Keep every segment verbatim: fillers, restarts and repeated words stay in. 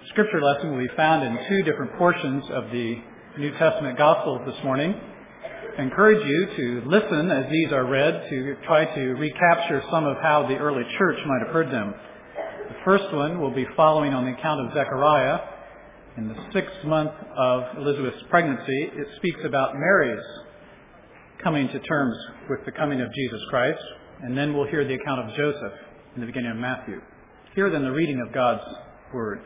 scripture lesson will be found in two different portions of the New Testament Gospels this morning. I encourage you to listen as these are read to try to recapture some of how the early church might have heard them. The first one will be following on the account of Zechariah. In the sixth month of Elizabeth's pregnancy, it speaks about Mary's coming to terms with the coming of Jesus Christ, and then we'll hear the account of Joseph in the beginning of Matthew. Hear then the reading of God's Word.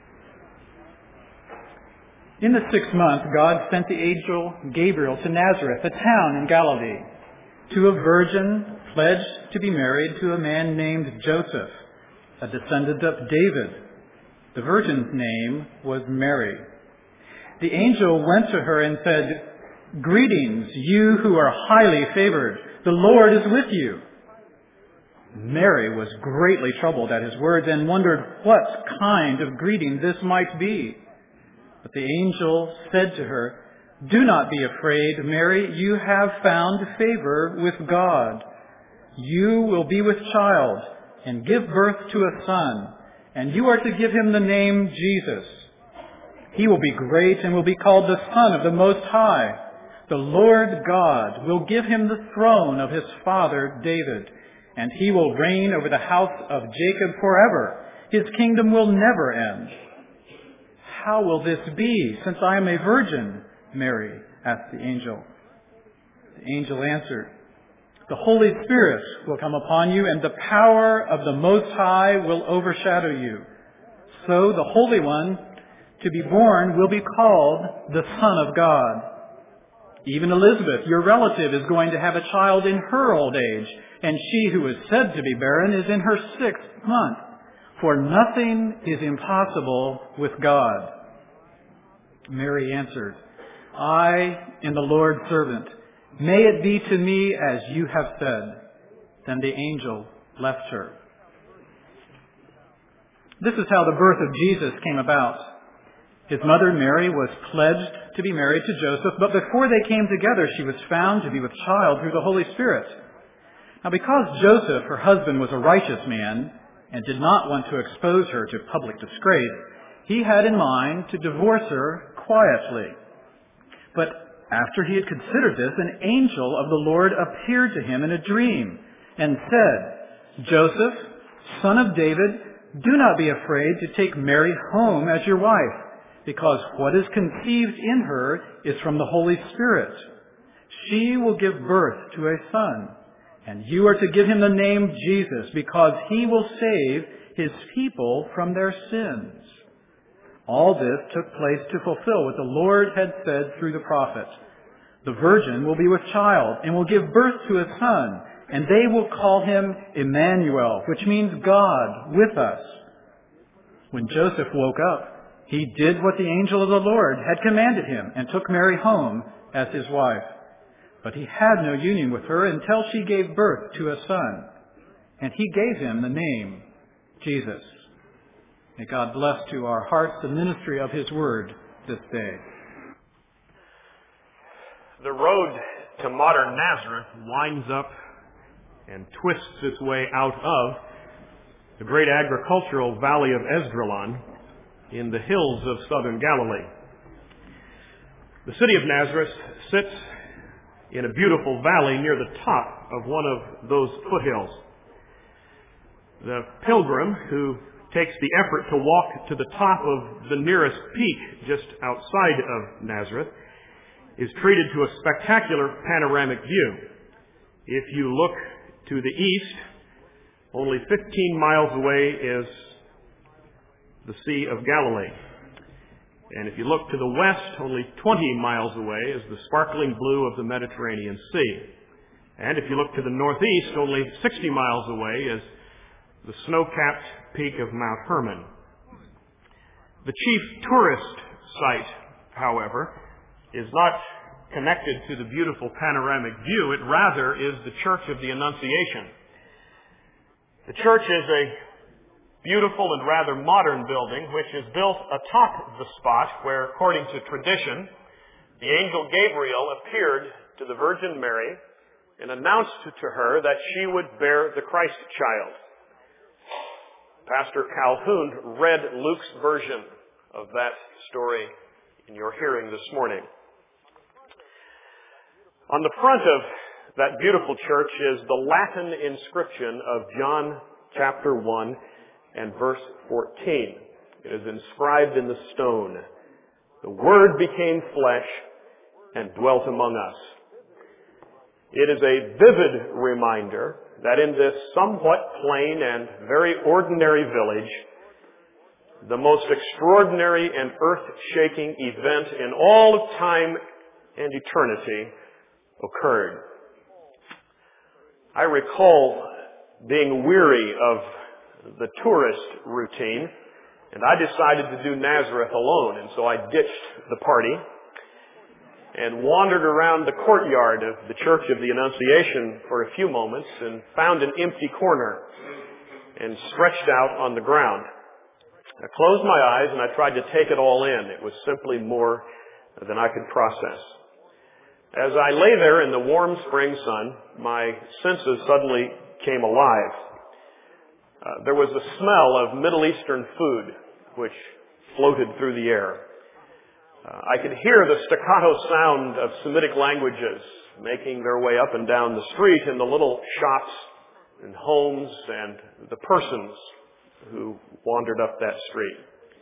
In the sixth month, God sent the angel Gabriel to Nazareth, a town in Galilee, to a virgin pledged to be married to a man named Joseph, a descendant of David. The virgin's name was Mary. The angel went to her and said, "Greetings, you who are highly favored. The Lord is with you." Mary was greatly troubled at his words and wondered what kind of greeting this might be. But the angel said to her, "Do not be afraid, Mary. You have found favor with God. You will be with child and give birth to a son, and you are to give him the name Jesus. He will be great and will be called the Son of the Most High. The Lord God will give him the throne of his father David, and he will reign over the house of Jacob forever. His kingdom will never end." "How will this be, since I am a virgin?" Mary asked the angel. The angel answered, "The Holy Spirit will come upon you, and the power of the Most High will overshadow you. So the Holy One to be born will be called the Son of God. Even Elizabeth, your relative, is going to have a child in her old age, and she who is said to be barren is in her sixth month. For nothing is impossible with God." Mary answered, "I am the Lord's servant. May it be to me as you have said." Then the angel left her. This is how the birth of Jesus came about. His mother Mary was pledged to be married to Joseph, but before they came together, she was found to be with child through the Holy Spirit. Now, because Joseph, her husband, was a righteous man and did not want to expose her to public disgrace, he had in mind to divorce her quietly. But after he had considered this, an angel of the Lord appeared to him in a dream and said, "Joseph, son of David, do not be afraid to take Mary home as your wife, because what is conceived in her is from the Holy Spirit. She will give birth to a son, and you are to give him the name Jesus, because he will save his people from their sins." All this took place to fulfill what the Lord had said through the prophet. "The virgin will be with child and will give birth to a son, and they will call him Emmanuel," which means God with us. When Joseph woke up, he did what the angel of the Lord had commanded him and took Mary home as his wife. But he had no union with her until she gave birth to a son, and he gave him the name Jesus. May God bless to our hearts the ministry of his word this day. The road to modern Nazareth winds up and twists its way out of the great agricultural valley of Esdraelon in the hills of southern Galilee. The city of Nazareth sits in a beautiful valley near the top of one of those foothills. The pilgrim who takes the effort to walk to the top of the nearest peak just outside of Nazareth is treated to a spectacular panoramic view. If you look to the east, only fifteen miles away is the Sea of Galilee. And if you look to the west, only twenty miles away is the sparkling blue of the Mediterranean Sea. And if you look to the northeast, only sixty miles away is the snow-capped peak of Mount Hermon. The chief tourist site, however, is not connected to the beautiful panoramic view. It rather is the Church of the Annunciation. The church is a beautiful and rather modern building which is built atop the spot where, according to tradition, the angel Gabriel appeared to the Virgin Mary and announced to her that she would bear the Christ child. Pastor Calhoun read Luke's version of that story in your hearing this morning. On the front of that beautiful church is the Latin inscription of John chapter one and verse fourteen. It is inscribed in the stone. The Word became flesh and dwelt among us. It is a vivid reminder that in this somewhat plain and very ordinary village, the most extraordinary and earth-shaking event in all of time and eternity occurred. I recall being weary of the tourist routine, and I decided to do Nazareth alone, and so I ditched the party and wandered around the courtyard of the Church of the Annunciation for a few moments and found an empty corner and stretched out on the ground. I closed my eyes and I tried to take it all in. It was simply more than I could process. As I lay there in the warm spring sun, my senses suddenly came alive. Uh, there was the smell of Middle Eastern food which floated through the air. Uh, I could hear the staccato sound of Semitic languages making their way up and down the street in the little shops and homes and the persons who wandered up that street.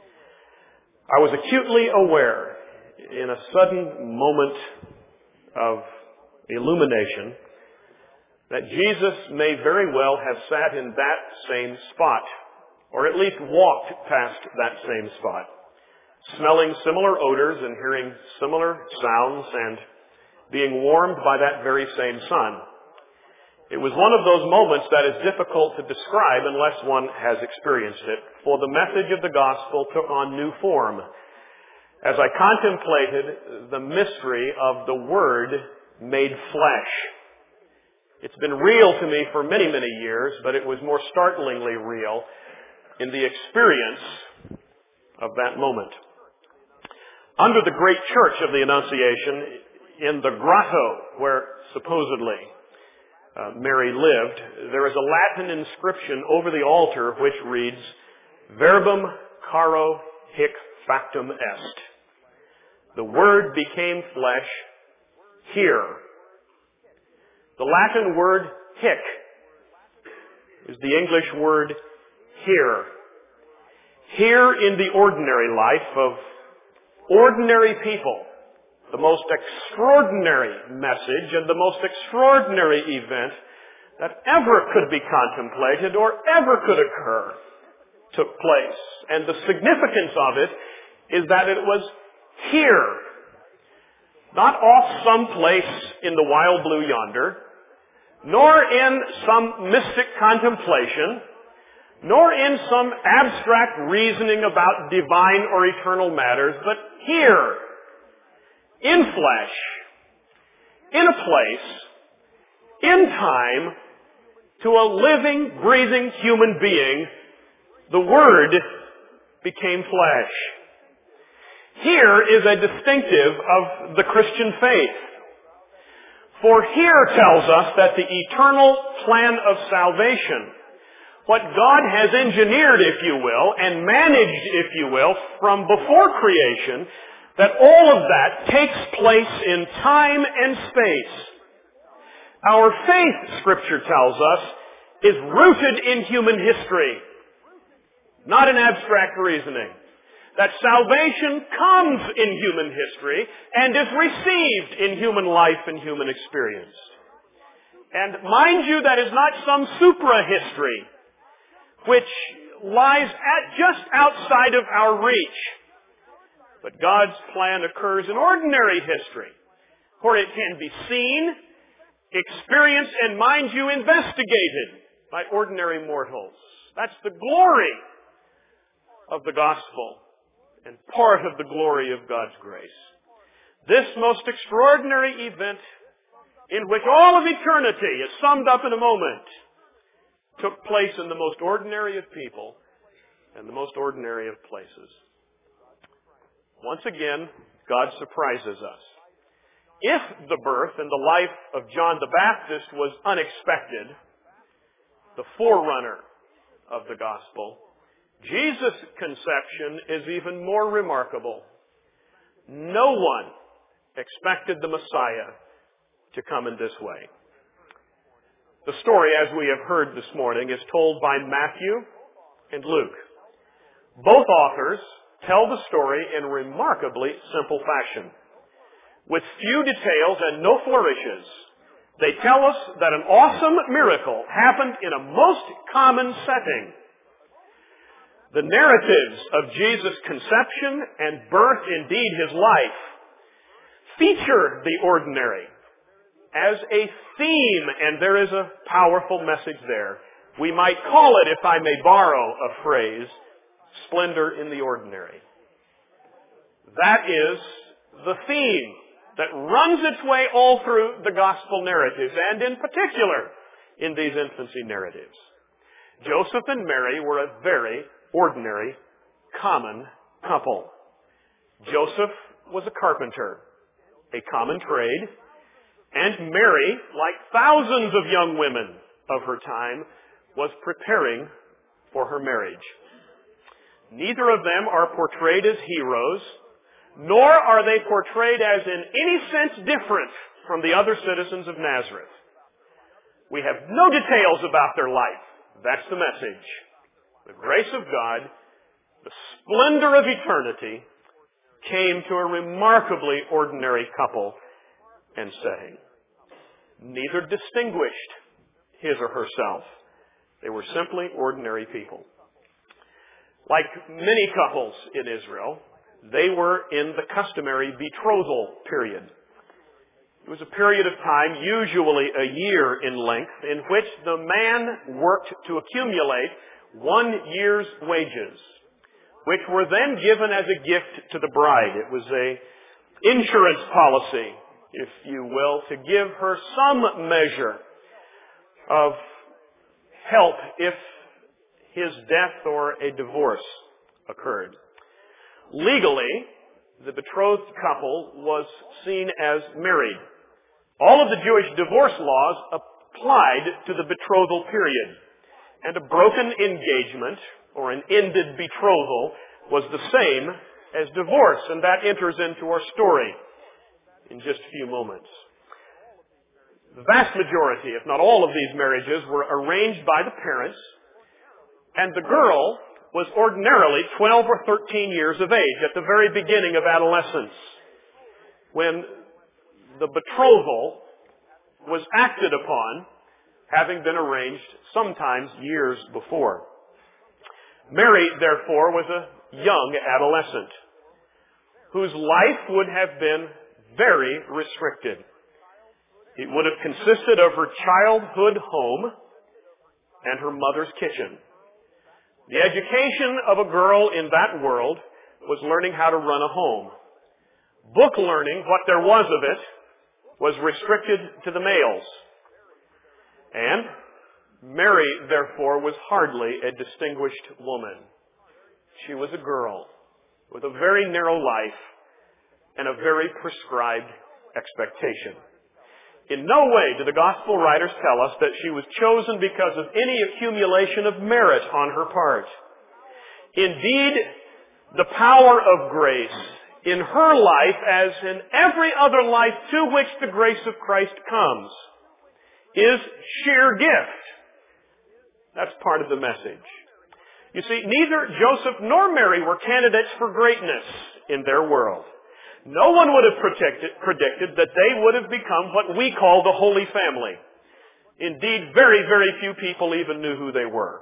I was acutely aware in a sudden moment of illumination that Jesus may very well have sat in that same spot, or at least walked past that same spot, smelling similar odors and hearing similar sounds and being warmed by that very same sun. It was one of those moments that is difficult to describe unless one has experienced it, for the message of the gospel took on new form as I contemplated the mystery of the Word made flesh. It's been real to me for many, many years, but it was more startlingly real in the experience of that moment. Under the great church of the Annunciation, in the grotto where supposedly uh, Mary lived, there is a Latin inscription over the altar which reads, Verbum caro hic factum est. The Word became flesh here. The Latin word hic is the English word here. Here in the ordinary life of ordinary people, the most extraordinary message and the most extraordinary event that ever could be contemplated or ever could occur took place. And the significance of it is that it was here, not off someplace in the wild blue yonder, nor in some mystic contemplation, nor in some abstract reasoning about divine or eternal matters, but here, in flesh, in a place, in time, to a living, breathing human being, the Word became flesh. Here is a distinctive of the Christian faith. For here tells us that the eternal plan of salvation, what God has engineered, if you will, and managed, if you will, from before creation, that all of that takes place in time and space. Our faith, Scripture tells us, is rooted in human history, not in abstract reasoning. That salvation comes in human history and is received in human life and human experience. And mind you, that is not some supra-history which lies at just outside of our reach. But God's plan occurs in ordinary history, where it can be seen, experienced, and mind you, investigated by ordinary mortals. That's the glory of the gospel and part of the glory of God's grace. This most extraordinary event, in which all of eternity is summed up in a moment, took place in the most ordinary of people and the most ordinary of places. Once again, God surprises us. If the birth and the life of John the Baptist was unexpected, the forerunner of the gospel, Jesus' conception is even more remarkable. No one expected the Messiah to come in this way. The story, as we have heard this morning, is told by Matthew and Luke. Both authors tell the story in remarkably simple fashion. With few details and no flourishes, they tell us that an awesome miracle happened in a most common setting. The narratives of Jesus' conception and birth, indeed his life, feature the ordinary as a theme, and there is a powerful message there. We might call it, if I may borrow a phrase, splendor in the ordinary. That is the theme that runs its way all through the gospel narratives, and in particular in these infancy narratives. Joseph and Mary were a very ordinary, common couple. Joseph was a carpenter, a common trade, and Mary, like thousands of young women of her time, was preparing for her marriage. Neither of them are portrayed as heroes, nor are they portrayed as in any sense different from the other citizens of Nazareth. We have no details about their life. That's the message. The grace of God, the splendor of eternity, came to a remarkably ordinary couple and setting. Neither distinguished his or herself. They were simply ordinary people. Like many couples in Israel, they were in the customary betrothal period. It was a period of time, usually a year in length, in which the man worked to accumulate one year's wages, which were then given as a gift to the bride. It was a insurance policy, if you will, to give her some measure of help if his death or a divorce occurred. Legally, the betrothed couple was seen as married. All of the Jewish divorce laws applied to the betrothal period. And a broken engagement or an ended betrothal was the same as divorce. And that enters into our story in just a few moments. The vast majority, if not all of these marriages, were arranged by the parents. And the girl was ordinarily twelve or thirteen years of age at the very beginning of adolescence, when the betrothal was acted upon, having been arranged sometimes years before. Mary, therefore, was a young adolescent whose life would have been very restricted. It would have consisted of her childhood home and her mother's kitchen. The education of a girl in that world was learning how to run a home. Book learning, what there was of it, was restricted to the males. And Mary, therefore, was hardly a distinguished woman. She was a girl with a very narrow life and a very prescribed expectation. In no way do the gospel writers tell us that she was chosen because of any accumulation of merit on her part. Indeed, the power of grace in her life, as in every other life to which the grace of Christ comes, is sheer gift. That's part of the message. You see, neither Joseph nor Mary were candidates for greatness in their world. No one would have predicted, predicted that they would have become what we call the Holy Family. Indeed, very, very few people even knew who they were.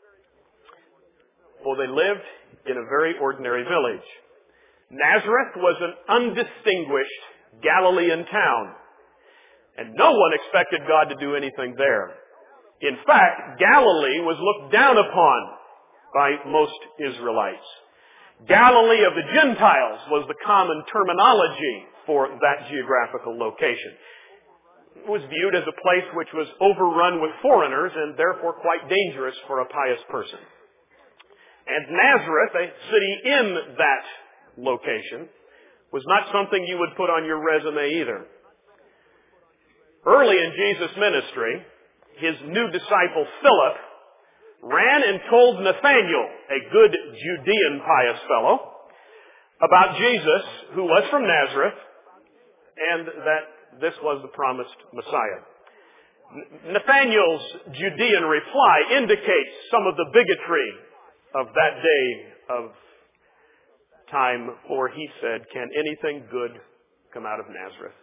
Well, they lived in a very ordinary village. Nazareth was an undistinguished Galilean town, and no one expected God to do anything there. In fact, Galilee was looked down upon by most Israelites. Galilee of the Gentiles was the common terminology for that geographical location. It was viewed as a place which was overrun with foreigners and therefore quite dangerous for a pious person. And Nazareth, a city in that location, was not something you would put on your resume either. Early in Jesus' ministry, his new disciple Philip ran and told Nathanael, a good Judean pious fellow, about Jesus, who was from Nazareth, and that this was the promised Messiah. Nathanael's Judean reply indicates some of the bigotry of that day of time, for he said, "Can anything good come out of Nazareth?"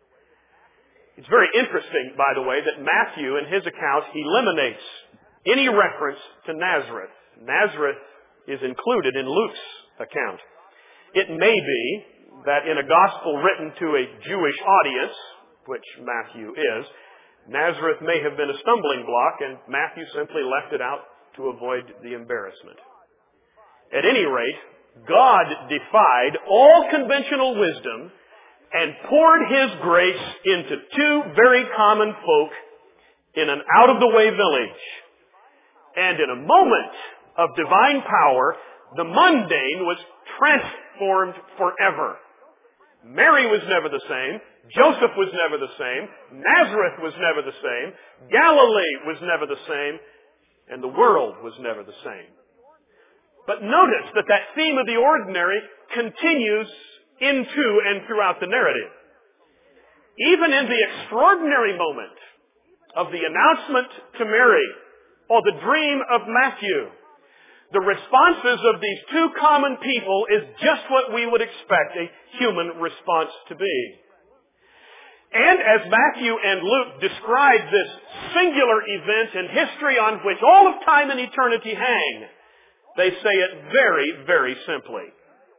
It's very interesting, by the way, that Matthew, in his account, eliminates any reference to Nazareth. Nazareth is included in Luke's account. It may be that in a gospel written to a Jewish audience, which Matthew is, Nazareth may have been a stumbling block, and Matthew simply left it out to avoid the embarrassment. At any rate, God defied all conventional wisdom and poured His grace into two very common folk in an out-of-the-way village. And in a moment of divine power, the mundane was transformed forever. Mary was never the same. Joseph was never the same. Nazareth was never the same. Galilee was never the same. And the world was never the same. But notice that that theme of the ordinary continues into and throughout the narrative. Even in the extraordinary moment of the announcement to Mary, or the dream of Matthew, the responses of these two common people is just what we would expect a human response to be. And as Matthew and Luke describe this singular event in history on which all of time and eternity hang, they say it very, very simply.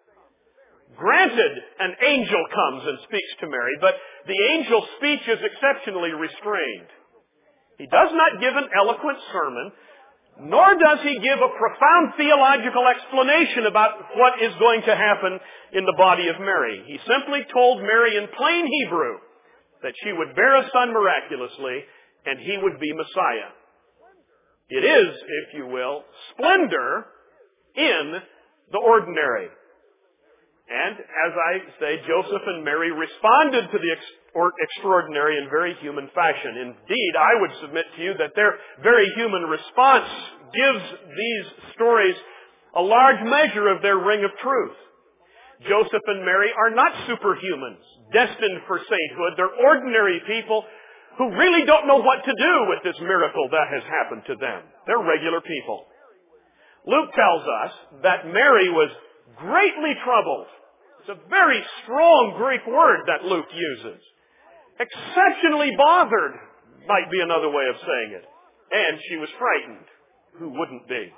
Granted, an angel comes and speaks to Mary, but the angel's speech is exceptionally restrained. He does not give an eloquent sermon, nor does he give a profound theological explanation about what is going to happen in the body of Mary. He simply told Mary in plain Hebrew that she would bear a son miraculously, and he would be Messiah. It is, if you will, splendor in the ordinary. And, as I say, Joseph and Mary responded to the ex- or extraordinary in very human fashion. Indeed, I would submit to you that their very human response gives these stories a large measure of their ring of truth. Joseph and Mary are not superhumans, destined for sainthood. They're ordinary people who really don't know what to do with this miracle that has happened to them. They're regular people. Luke tells us that Mary was greatly troubled. It's a very strong Greek word that Luke uses. Exceptionally bothered might be another way of saying it. And she was frightened. Who wouldn't be?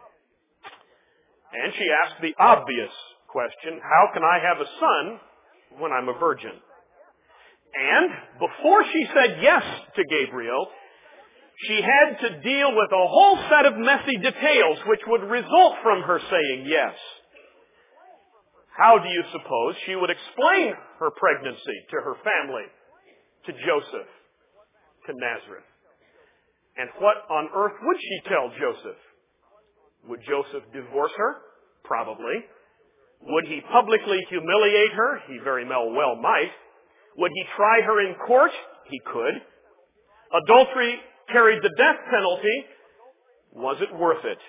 And she asked the obvious question, how can I have a son when I'm a virgin? And before she said yes to Gabriel, she had to deal with a whole set of messy details which would result from her saying yes. How do you suppose she would explain her pregnancy to her family, to Joseph, to Nazareth? And what on earth would she tell Joseph? Would Joseph divorce her? Probably. Would he publicly humiliate her? He very well might. Would he try her in court? He could. Adultery carried the death penalty. Was it worth it?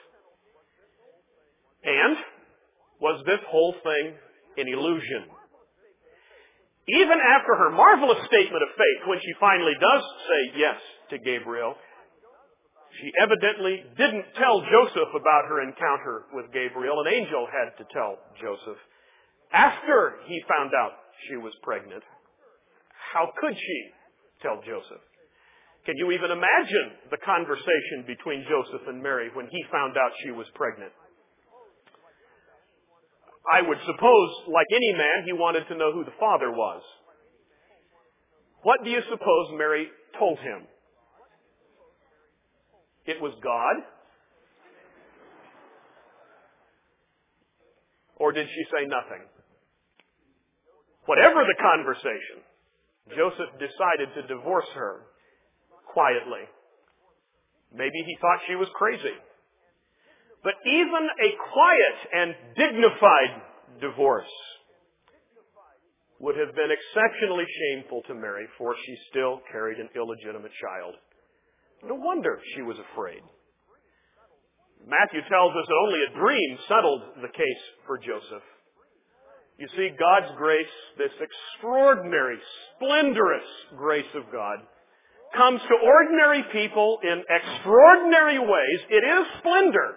And was this whole thing an illusion? Even after her marvelous statement of faith, when she finally does say yes to Gabriel, she evidently didn't tell Joseph about her encounter with Gabriel. An angel had to tell Joseph after he found out she was pregnant. How could she tell Joseph? Can you even imagine the conversation between Joseph and Mary when he found out she was pregnant? I would suppose, like any man, he wanted to know who the father was. What do you suppose Mary told him? It was God? Or did she say nothing? Whatever the conversation, Joseph decided to divorce her quietly. Maybe he thought she was crazy. But even a quiet and dignified divorce would have been exceptionally shameful to Mary, for she still carried an illegitimate child. No wonder she was afraid. Matthew tells us that only a dream settled the case for Joseph. You see, God's grace, this extraordinary, splendorous grace of God, comes to ordinary people in extraordinary ways. It is splendor,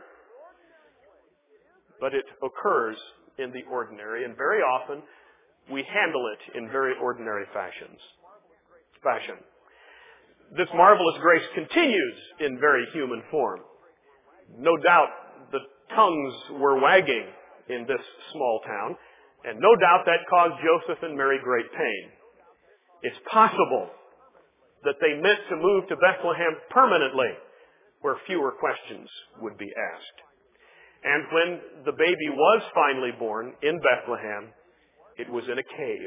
but it occurs in the ordinary, and very often we handle it in very ordinary fashions. Fashion. This marvelous grace continues in very human form. No doubt the tongues were wagging in this small town, and no doubt that caused Joseph and Mary great pain. It's possible that they meant to move to Bethlehem permanently, where fewer questions would be asked. And when the baby was finally born in Bethlehem, it was in a cave.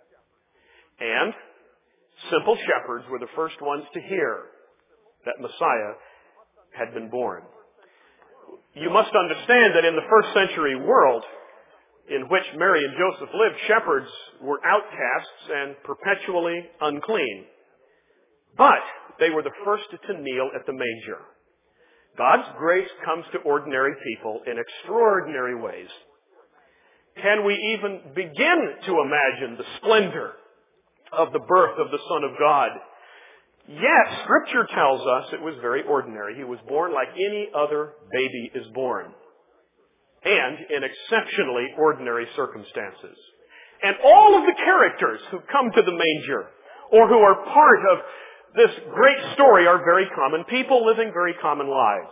And simple shepherds were the first ones to hear that Messiah had been born. You must understand that in the first century world in which Mary and Joseph lived, shepherds were outcasts and perpetually unclean. But they were the first to kneel at the manger. God's grace comes to ordinary people in extraordinary ways. Can we even begin to imagine the splendor of the birth of the Son of God? Yes, Scripture tells us it was very ordinary. He was born like any other baby is born, and in exceptionally ordinary circumstances. And all of the characters who come to the manger, or who are part of this great story, are very common people living very common lives.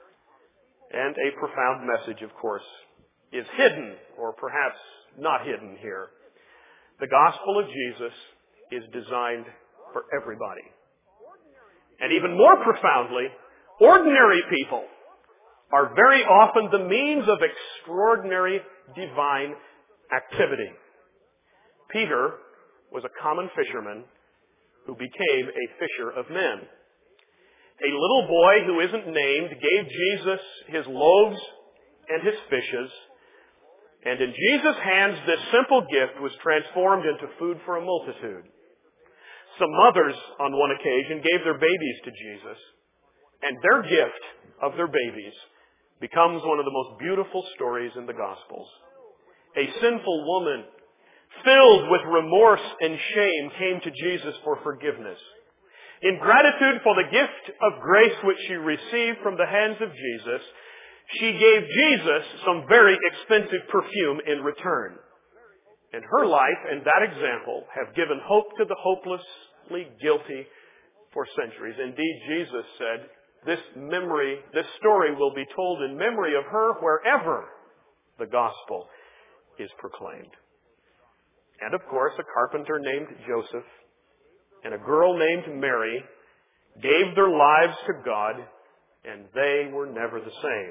And a profound message, of course, is hidden, or perhaps not hidden here. The gospel of Jesus is designed for everybody. And even more profoundly, ordinary people are very often the means of extraordinary divine activity. Peter was a common fisherman who became a fisher of men. A little boy who isn't named gave Jesus his loaves and his fishes, and in Jesus' hands this simple gift was transformed into food for a multitude. Some mothers on one occasion gave their babies to Jesus, and their gift of their babies becomes one of the most beautiful stories in the Gospels. A sinful woman, filled with remorse and shame, came to Jesus for forgiveness. In gratitude for the gift of grace which she received from the hands of Jesus, she gave Jesus some very expensive perfume in return. And her life and that example have given hope to the hopelessly guilty for centuries. Indeed, Jesus said, this memory, this story will be told in memory of her wherever the gospel is proclaimed. And of course, a carpenter named Joseph and a girl named Mary gave their lives to God, and they were never the same.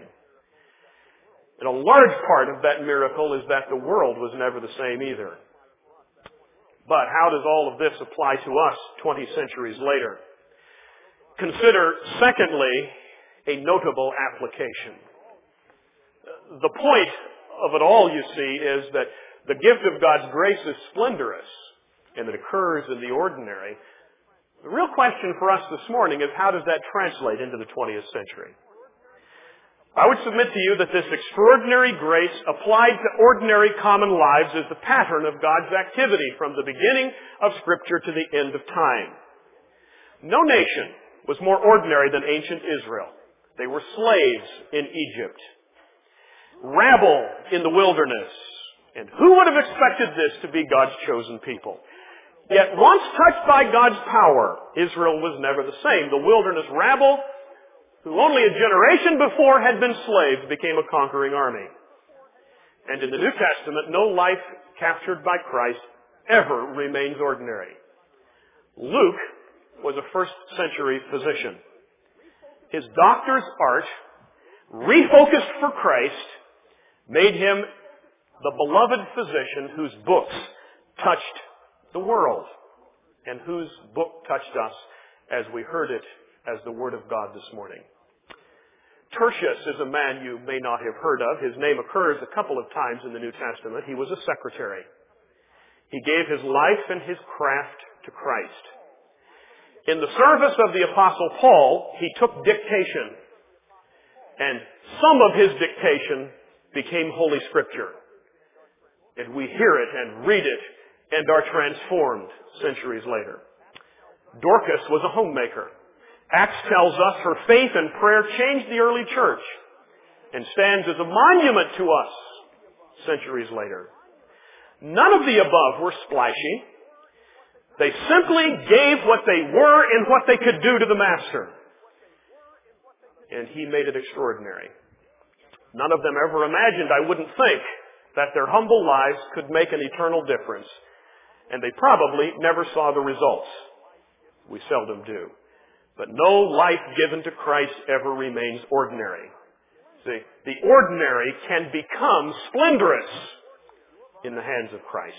And a large part of that miracle is that the world was never the same either. But how does all of this apply to us twenty centuries later? Consider, secondly, a notable application. The point of it all, you see, is that the gift of God's grace is splendorous, and it occurs in the ordinary. The real question for us this morning is, how does that translate into the twentieth century? I would submit to you that this extraordinary grace applied to ordinary common lives is the pattern of God's activity from the beginning of Scripture to the end of time. No nation was more ordinary than ancient Israel. They were slaves in Egypt, rabble in the wilderness. And who would have expected this to be God's chosen people? Yet once touched by God's power, Israel was never the same. The wilderness rabble, who only a generation before had been slaves, became a conquering army. And in the New Testament, no life captured by Christ ever remains ordinary. Luke was a first century physician. His doctor's art, refocused for Christ, made him the beloved physician whose books touched the world, and whose book touched us as we heard it as the Word of God this morning. Tertius is a man you may not have heard of. His name occurs a couple of times in the New Testament. He was a secretary. He gave his life and his craft to Christ. In the service of the Apostle Paul, he took dictation. And some of his dictation became Holy Scripture. And we hear it and read it and are transformed centuries later. Dorcas was a homemaker. Acts tells us her faith and prayer changed the early church and stands as a monument to us centuries later. None of the above were splashy. They simply gave what they were and what they could do to the Master. And he made it extraordinary. None of them ever imagined, I wouldn't think, that their humble lives could make an eternal difference. And they probably never saw the results. We seldom do. But no life given to Christ ever remains ordinary. See, the ordinary can become splendorous in the hands of Christ.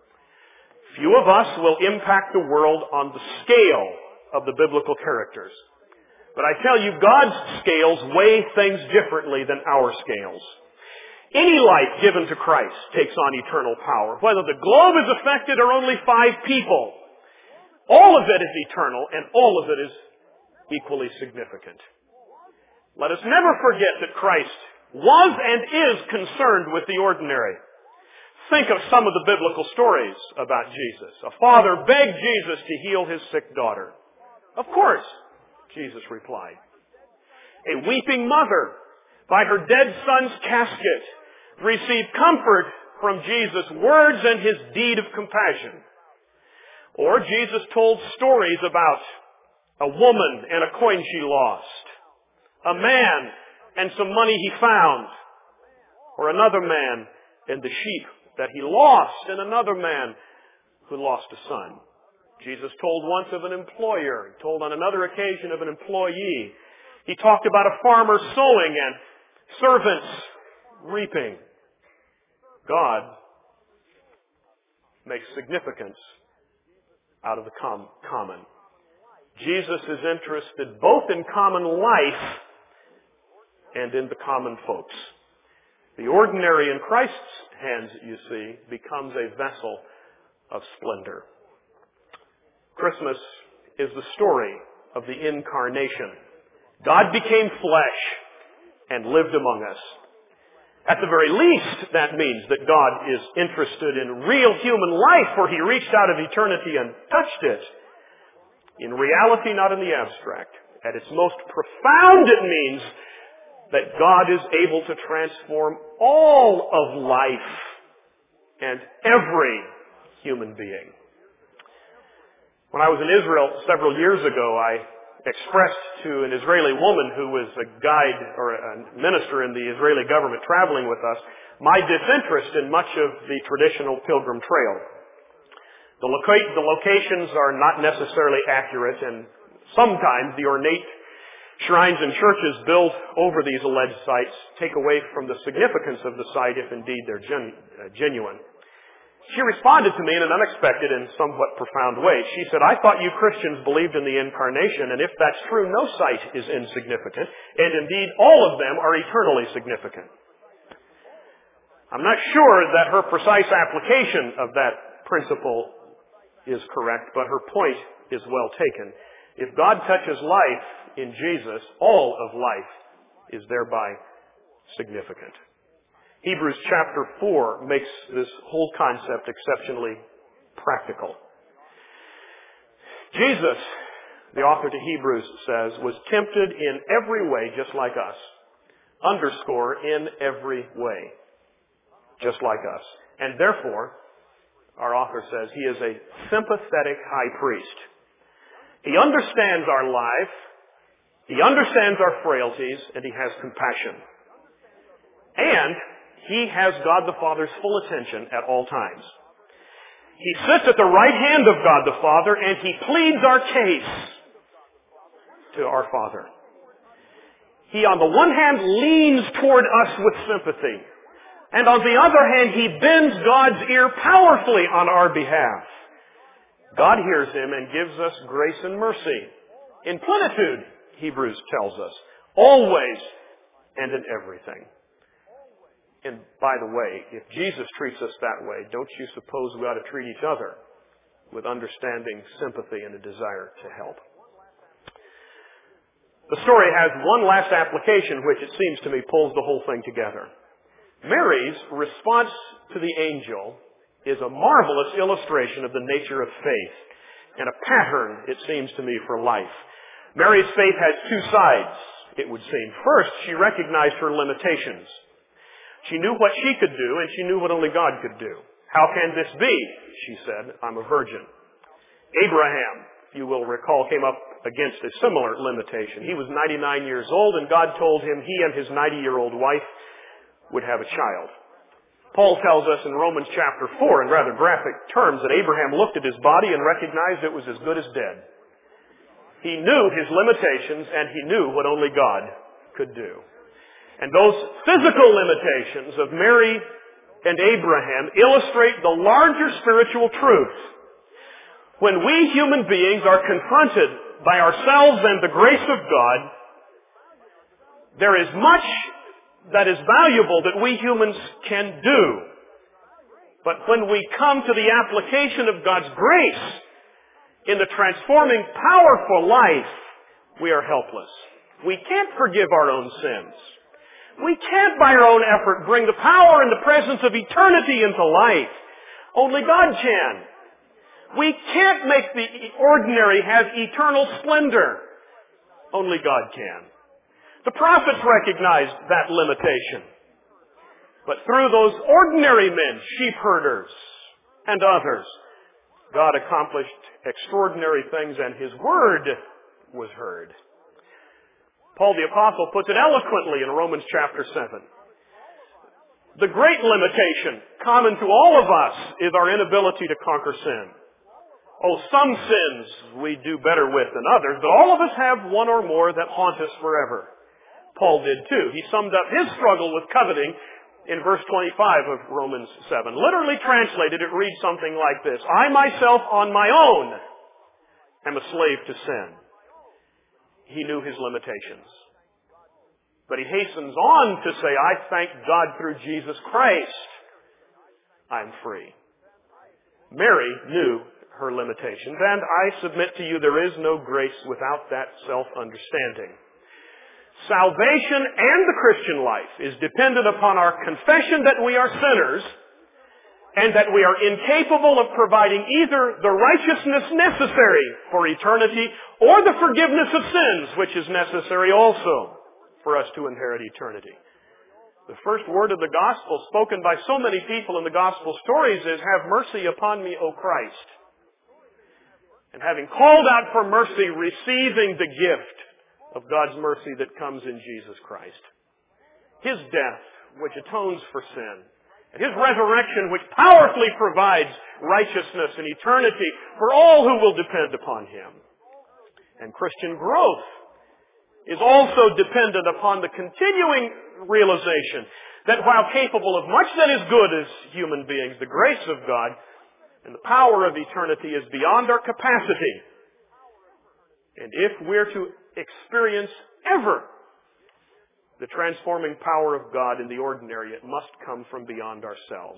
Few of us will impact the world on the scale of the biblical characters. But I tell you, God's scales weigh things differently than our scales. Any life given to Christ takes on eternal power. Whether the globe is affected or only five people, all of it is eternal and all of it is equally significant. Let us never forget that Christ was and is concerned with the ordinary. Think of some of the biblical stories about Jesus. A father begged Jesus to heal his sick daughter. Of course, Jesus replied. A weeping mother, by her dead son's casket, received comfort from Jesus' words and his deed of compassion. Or Jesus told stories about a woman and a coin she lost, a man and some money he found, or another man and the sheep that he lost, and another man who lost a son. Jesus told once of an employer. He told on another occasion of an employee. He talked about a farmer sowing and servants reaping. God makes significance out of the com- common. Jesus is interested both in common life and in the common folks. The ordinary in Christ's hands, you see, becomes a vessel of splendor. Christmas is the story of the incarnation. God became flesh and lived among us. At the very least, that means that God is interested in real human life, for he reached out of eternity and touched it. In reality, not in the abstract. At its most profound, it means that God is able to transform all of life and every human being. When I was in Israel several years ago, I expressed to an Israeli woman who was a guide or a minister in the Israeli government traveling with us my disinterest in much of the traditional pilgrim trail. The, loca- the locations are not necessarily accurate, and sometimes the ornate shrines and churches built over these alleged sites take away from the significance of the site if indeed they're gen- uh, genuine. She responded to me in an unexpected and somewhat profound way. She said, I thought you Christians believed in the incarnation, and if that's true, no site is insignificant, and indeed all of them are eternally significant. I'm not sure that her precise application of that principle is correct, but her point is well taken. If God touches life in Jesus, all of life is thereby significant. Hebrews chapter four makes this whole concept exceptionally practical. Jesus, the author to Hebrews says, was tempted in every way just like us. Underscore, in every way just like us. And therefore, our author says, he is a sympathetic high priest. He understands our life, he understands our frailties, and he has compassion. And he has God the Father's full attention at all times. He sits at the right hand of God the Father, and he pleads our case to our Father. He, on the one hand, leans toward us with sympathy. And on the other hand, he bends God's ear powerfully on our behalf. God hears him and gives us grace and mercy. In plenitude, Hebrews tells us. Always and in everything. And by the way, if Jesus treats us that way, don't you suppose we ought to treat each other with understanding, sympathy, and a desire to help? The story has one last application which it seems to me pulls the whole thing together. Mary's response to the angel is a marvelous illustration of the nature of faith and a pattern, it seems to me, for life. Mary's faith has two sides, it would seem. First, she recognized her limitations. She knew what she could do, and she knew what only God could do. How can this be? She said, I'm a virgin. Abraham, you will recall, came up against a similar limitation. He was ninety-nine years old, and God told him he and his ninety-year-old wife would have a child. Paul tells us in Romans chapter four, in rather graphic terms, that Abraham looked at his body and recognized it was as good as dead. He knew his limitations, and he knew what only God could do. And those physical limitations of Mary and Abraham illustrate the larger spiritual truth. When we human beings are confronted by ourselves and the grace of God, there is much that is valuable that we humans can do. But when we come to the application of God's grace in the transforming power for life, we are helpless. We can't forgive our own sins. We can't by our own effort bring the power and the presence of eternity into life. Only God can. We can't make the ordinary have eternal splendor. Only God can. The prophets recognized that limitation. But through those ordinary men, sheep herders and others, God accomplished extraordinary things, and His word was heard. Paul the Apostle puts it eloquently in Romans chapter seven. The great limitation common to all of us is our inability to conquer sin. Oh, some sins we do better with than others, but all of us have one or more that haunt us forever. Paul did too. He summed up his struggle with coveting in verse twenty-five of Romans seven. Literally translated, it reads something like this: I myself on my own am a slave to sin. He knew his limitations. But he hastens on to say, I thank God through Jesus Christ, I'm free. Mary knew her limitations, and I submit to you there is no grace without that self-understanding. Salvation and the Christian life is dependent upon our confession that we are sinners and that we are incapable of providing either the righteousness necessary for eternity or the forgiveness of sins, which is necessary also for us to inherit eternity. The first word of the gospel spoken by so many people in the gospel stories is, have mercy upon me, O Christ. And having called out for mercy, receiving the gift of God's mercy that comes in Jesus Christ. His death, which atones for sin, and His resurrection, which powerfully provides righteousness and eternity for all who will depend upon Him. And Christian growth is also dependent upon the continuing realization that while capable of much that is good as human beings, the grace of God and the power of eternity is beyond our capacity. And if we're to experience ever the transforming power of God in the ordinary, it must come from beyond ourselves.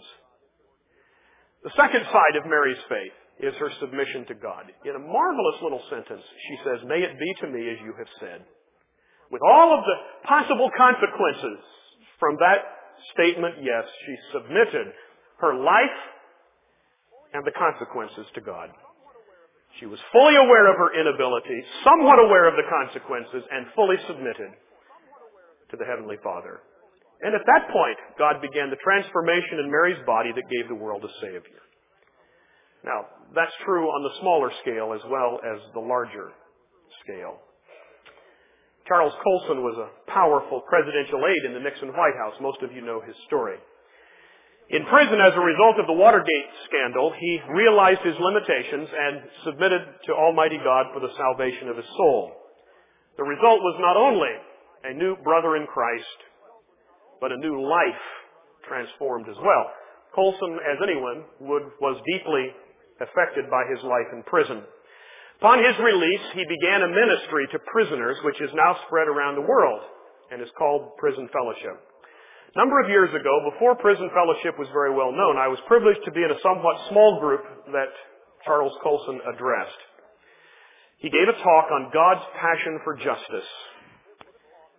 The second side of Mary's faith is her submission to God. In a marvelous little sentence, she says, may it be to me as you have said. With all of the possible consequences from that statement, yes, she submitted her life and the consequences to God. She was fully aware of her inability, somewhat aware of the consequences, and fully submitted to the Heavenly Father. And at that point, God began the transformation in Mary's body that gave the world a Savior. Now, that's true on the smaller scale as well as the larger scale. Charles Colson was a powerful presidential aide in the Nixon White House. Most of you know his story. In prison as a result of the Watergate scandal, he realized his limitations and submitted to Almighty God for the salvation of his soul. The result was not only a new brother in Christ, but a new life transformed as well. Colson, as anyone would, was deeply affected by his life in prison. Upon his release, he began a ministry to prisoners, which is now spread around the world and is called Prison Fellowship. A number of years ago, before Prison Fellowship was very well known, I was privileged to be in a somewhat small group that Charles Colson addressed. He gave a talk on God's passion for justice.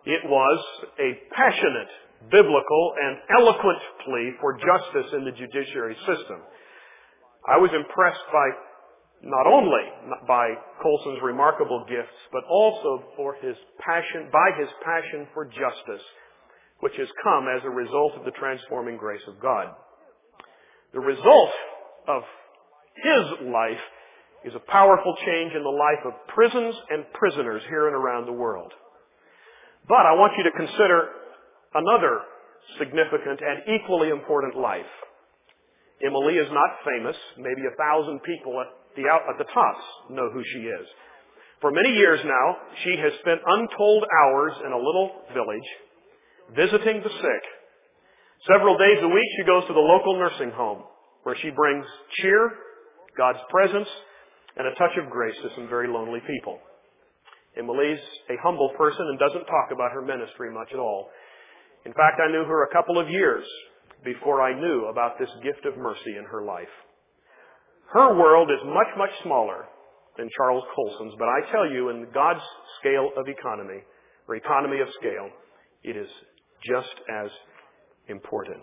It was a passionate, biblical, and eloquent plea for justice in the judiciary system. I was impressed by not only by Colson's remarkable gifts, but also for his passion, by his passion for justice, which has come as a result of the transforming grace of God. The result of his life is a powerful change in the life of prisons and prisoners here and around the world. But I want you to consider another significant and equally important life. Emily is not famous. Maybe a thousand people at the out at the tops know who she is. For many years now, she has spent untold hours in a little village visiting the sick. Several days a week, she goes to the local nursing home where she brings cheer, God's presence, and a touch of grace to some very lonely people. Emily's a humble person and doesn't talk about her ministry much at all. In fact, I knew her a couple of years before I knew about this gift of mercy in her life. Her world is much, much smaller than Charles Colson's, but I tell you, in God's scale of economy, or economy of scale, it is just as important.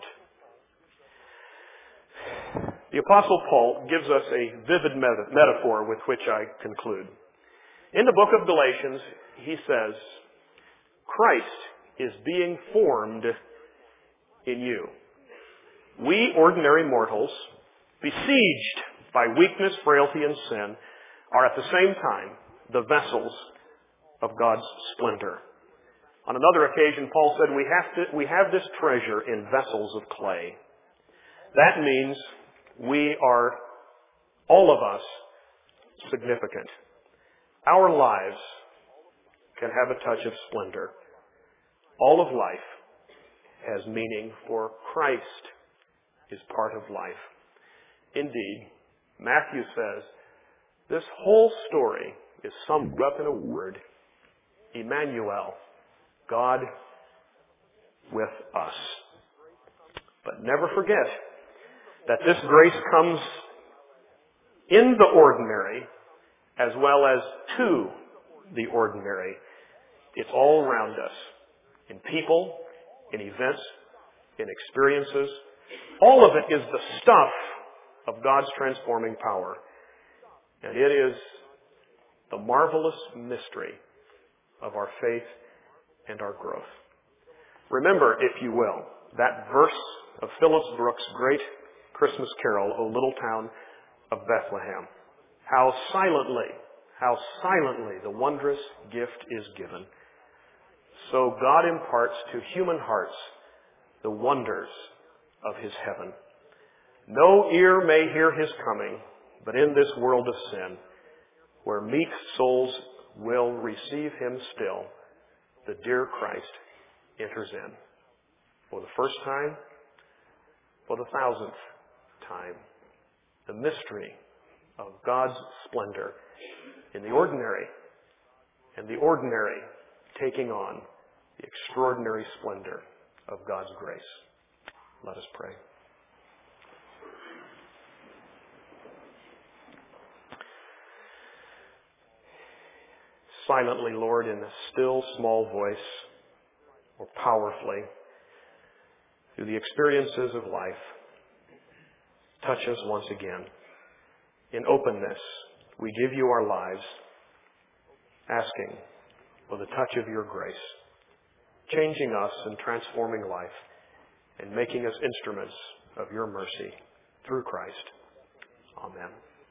The Apostle Paul gives us a vivid metaphor with which I conclude. In the book of Galatians, he says, Christ is being formed in you. We, ordinary mortals, besieged by weakness, frailty, and sin, are at the same time the vessels of God's splendor. On another occasion, Paul said, we have to, we have this treasure in vessels of clay. That means we are, all of us, significant. Our lives can have a touch of splendor. All of life has meaning, for Christ is part of life. Indeed, Matthew says, this whole story is summed up in a word, Emmanuel, God with us. But never forget that this grace comes in the ordinary as well as to the ordinary. It's all around us, in people, in events, in experiences. All of it is the stuff of God's transforming power. And it is the marvelous mystery of our faith and our growth. Remember, if you will, that verse of Phillips Brooks' great Christmas carol, O Little Town of Bethlehem. How silently, how silently the wondrous gift is given. So God imparts to human hearts the wonders of His heaven. No ear may hear His coming, but in this world of sin, where meek souls will receive Him still, the dear Christ enters in. For the first time, for the thousandth time, the mystery of God's splendor in the ordinary, and the ordinary taking on the extraordinary splendor of God's grace. Let us pray. Silently, Lord, in a still small voice, or powerfully, through the experiences of life, touch us once again. In openness, we give you our lives, asking for the touch of your grace, changing us and transforming life, and making us instruments of your mercy through Christ. Amen.